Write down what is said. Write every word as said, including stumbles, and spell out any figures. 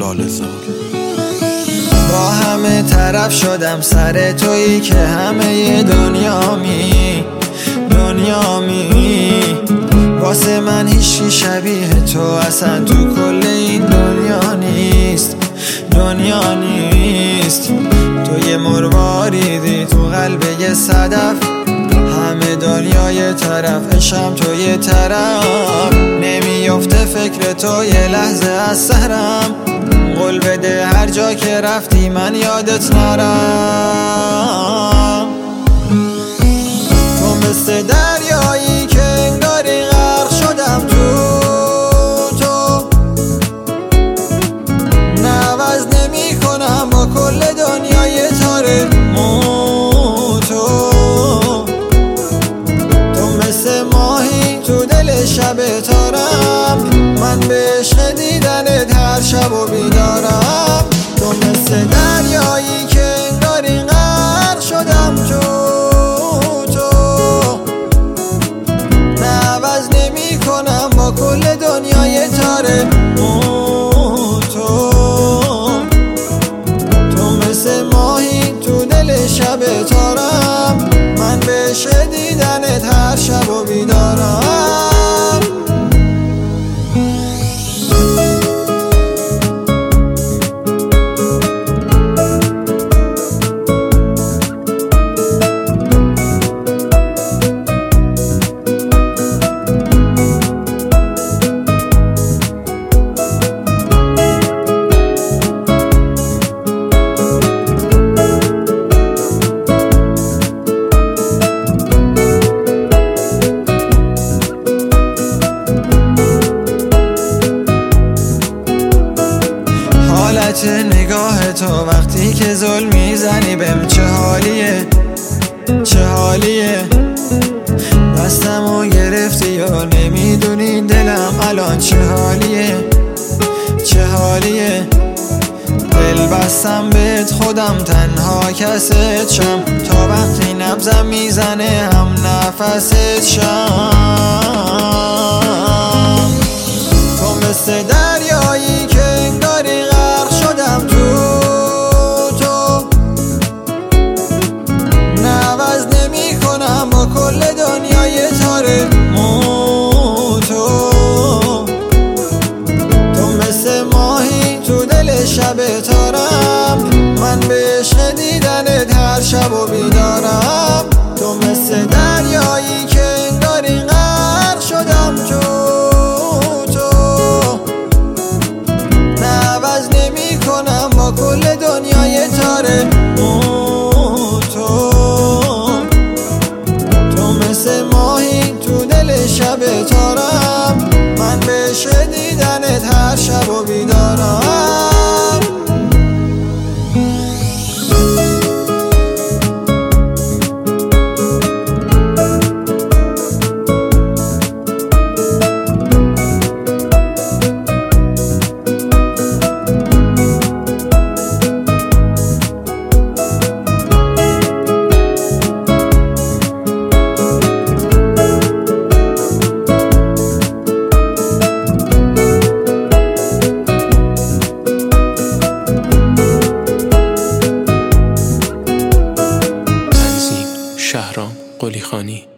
سال سال. با همه طرف شدم سر تویی که همه دنیامی دنیامی واسه من هیچی شبیه تو اصلا تو کل این دنیا نیست دنیا نیست. تو یه مرواریدی تو قلب یه صدف، همه دنیا یه طرف عشقم تو یه طرف. نمیفته فکر تو یه لحظه از سرم، قول بده هر جا که رفتی من یادت نرم. تو مثل دریایی که انگاری غرق شدم تو تو، نوز نمی کنم با کل دنیای تاره مو تو. تو مثل ماهی تو دل شب تارم، من به عشق دیدنت هر شب و بیدارم. تو مثل دریایی که انگاری غرق شدم تو تو، نوز نمی کنم با کل دنیای تاره مو تو. تو مثل ماهی تو دل شب تارم، من به عشق دیدنت هر شب و بیدارم. حالت نگاه تو وقتی که ظلم میزنی بهم چه حالیه چه حالیه. دستمو گرفتی و نمیدونی دلم الان چه حالیه چه حالیه. دل بستم بهت خودم تنها کست شم، تا وقتی نبضم میزنه هم نفست شم. تو مثل دریایی که انگاری غرق شدم تو تو، نوز نمی کنم با کل دنیای تاره مو تو. تو مثل ماهی تو دل شب تارم، من به عشق دیدنت هر شب و بیدارم. تو مثل دریایی که انگاری غرق شدم تو تو، نوز نمی کنم با کل دنیای تاره مو تو. تو مثل ماهی تو دل شب تارم، من به عشق دیدنت هر شب و بیدارم. شهرام قلیخانی.